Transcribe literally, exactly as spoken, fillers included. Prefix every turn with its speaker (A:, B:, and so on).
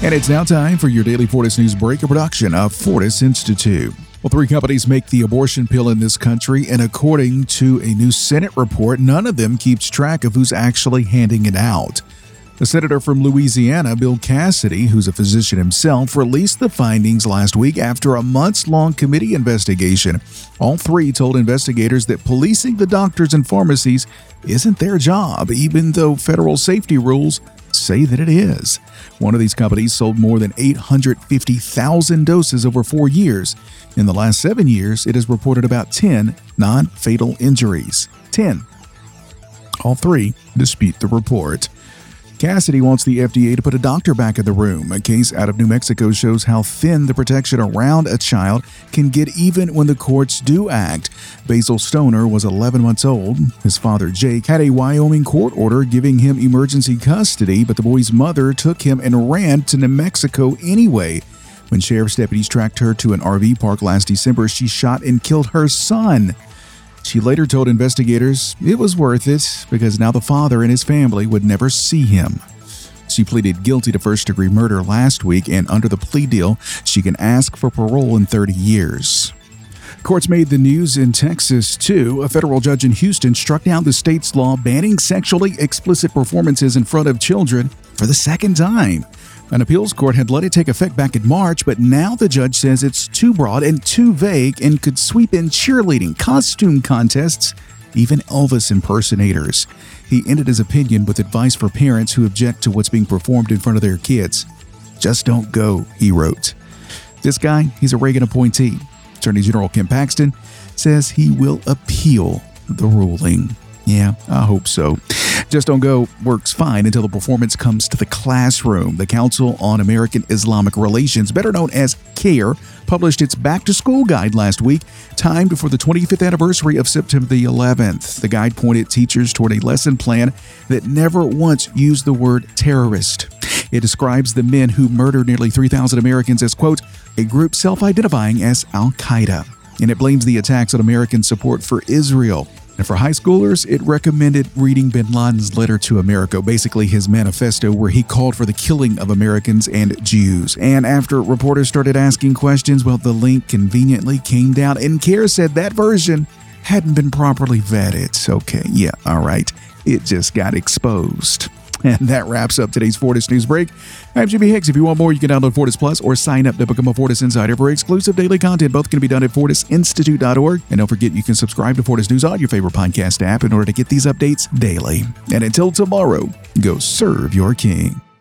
A: And it's now time for your daily Fortis News Break, a production of Fortis Institute. Well, three companies make the abortion pill in this country, and according to a new Senate report, none of them keeps track of who's actually handing it out. The senator from Louisiana, Bill Cassidy, who's a physician himself, released the findings last week after a months-long committee investigation. All three told investigators that policing the doctors and pharmacies isn't their job, even though federal safety rules say that it is. One of these companies sold more than eight hundred fifty thousand doses over four years. In the last seven years, it has reported about ten non-fatal injuries. ten. All three dispute the report. Cassidy wants the F D A to put a doctor back in the room. A case out of New Mexico shows how thin the protection around a child can get even when the courts do act. Basil Stoner was eleven months old. His father, Jake, had a Wyoming court order giving him emergency custody, but the boy's mother took him and ran to New Mexico anyway. When sheriff's deputies tracked her to an R V park last December, she shot and killed her son. She later told investigators it was worth it because now the father and his family would never see him. She pleaded guilty to first-degree murder last week, and under the plea deal, she can ask for parole in thirty years. Courts made the news in Texas, too. A federal judge in Houston struck down the state's law banning sexually explicit performances in front of children for the second time. An appeals court had let it take effect back in March, but now the judge says it's too broad and too vague and could sweep in cheerleading, costume contests, even Elvis impersonators. He ended his opinion with advice for parents who object to what's being performed in front of their kids. Just don't go, he wrote. This guy, he's a Reagan appointee. Attorney General Ken Paxton says he will appeal the ruling. Yeah, I hope so. Just Don't Go works fine until the performance comes to the classroom. The Council on American Islamic Relations, better known as CAIR, published its back-to-school guide last week, timed for the twenty-fifth anniversary of September the eleventh. The guide pointed teachers toward a lesson plan that never once used the word terrorist. It describes the men who murdered nearly three thousand Americans as, quote, a group self-identifying as Al-Qaeda. And it blames the attacks on American support for Israel. And for high schoolers, it recommended reading bin Laden's letter to America, basically his manifesto where he called for the killing of Americans and Jews. And after reporters started asking questions, well, the link conveniently came down, and CAIR said that version hadn't been properly vetted. Okay, yeah, all right. It just got exposed. And that wraps up today's Fortis News Break. I'm Jimmy Hicks. If you want more, you can download Fortis Plus or sign up to become a Fortis Insider for exclusive daily content. Both can be done at fortis institute dot org. And don't forget, you can subscribe to Fortis News on your favorite podcast app in order to get these updates daily. And until tomorrow, go serve your king.